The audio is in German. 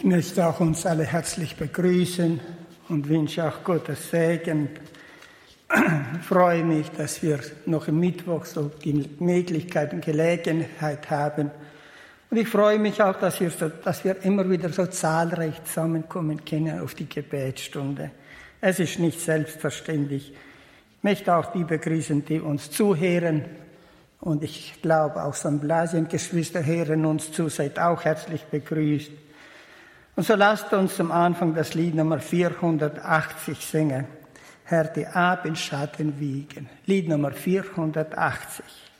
Ich möchte auch uns alle herzlich begrüßen und wünsche auch Gottes Segen. Ich freue mich, dass wir noch am Mittwoch so die Möglichkeit und Gelegenheit haben. Und ich freue mich auch, dass wir immer wieder so zahlreich zusammenkommen können auf die Gebetsstunde. Es ist nicht selbstverständlich. Ich möchte auch die begrüßen, die uns zuhören. Und ich glaube, auch St. Blasien-Geschwister hören uns zu, seid auch herzlich begrüßt. Und so lasst uns am Anfang das Lied Nummer 480 singen. Herr, die Abendschatten wiegen. Lied Nummer 480.